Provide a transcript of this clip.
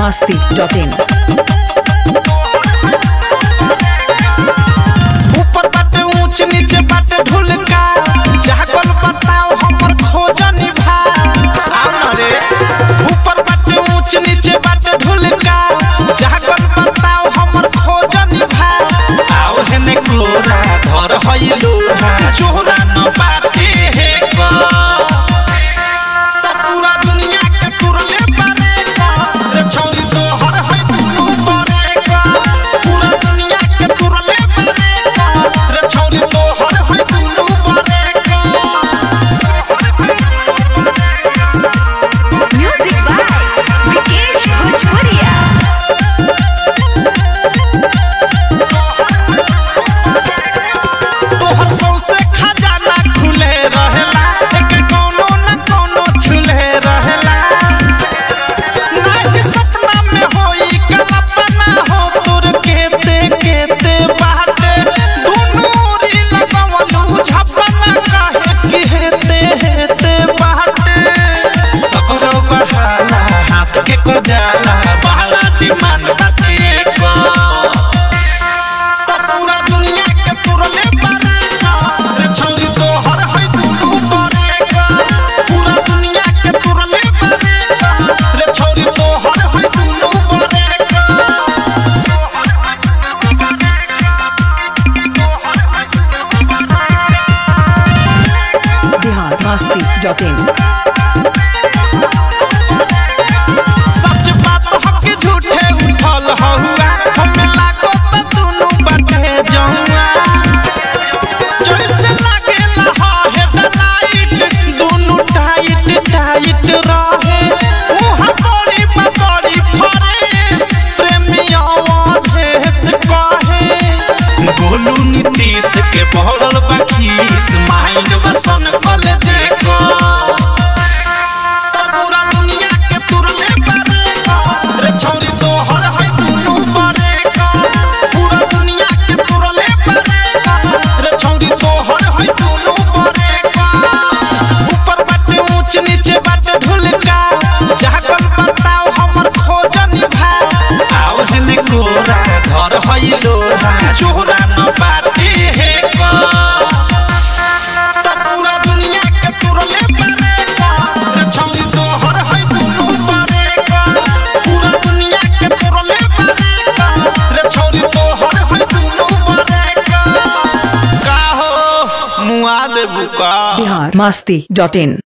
biharmasti.in ऊपर बाटे ऊंच नीचे बाटे ढुलका जागल बताओ हमर खोजनी भा आओ ना रे। ऊपर बाटे ऊंच नीचे बाटे ढुलका जागल बताओ हमर खोजनी भा आओ हेने कोरा धर हइलो चोरा न बाटे हे को त पूरा दुनिया के तुरले बारे को रे छौरी तो हर है दुनु बारे को पूरा दुनिया के तुरले बारे को रे छौरी तो हर है दुनु बारे को। म्यूजिक बाय विकेश भोजपुरिया। तोहर सौंसे खजाना खुले रहेला एक कोनो न कोनो छुले रहेला नाही सपना में होई कल्पना हो तोर केते केते बाटे दुनु री लगवलू झपना काहे कि हेते हेते बाटे सकरो बहाला हाथ के को जाला बहाला डिमांड बाटे को त पूरा दुनिया के तुरले बारे को रे छौरी तो हर है दुनु बारे को पूरा दुनिया के तुरले बारे को रे छौरी तो हर है दुनु बारे को। biharmasti.in सच बात हक झूठे उठल हहुआ हमें लागो त दुनु बाटे जौआ जैसे लागेला हा हेडलाइट दुनु टाइट टाइट रहे उहा बड़ी बड़ी फरेस प्रेमिया देश कहे गोलू नीतीश के बढ़ल बखीस माइंड बसन कल देखो पूरा दुनिया के तुरले बारे को रे छौरी तो हर है दुनु बारे को पूरा दुनिया के तुरले बारे को रे छौरी तो हर है दुनु बारे को। ऊपर बाटे ऊंच नीचे बाटे ढुलका जागल बताओ हमर खोजनी भा आओ हेने कोरा धर हइलो चोरा न बाटे हे को त पूरा दुनिया के तुरले बारे को रे छौरी तो हर है दुनु बारे को पूरा दुनिया के तुरले बारे को रे छौरी तो हर है दुनु बारे को का हो मुआ देबू का biharmasti.in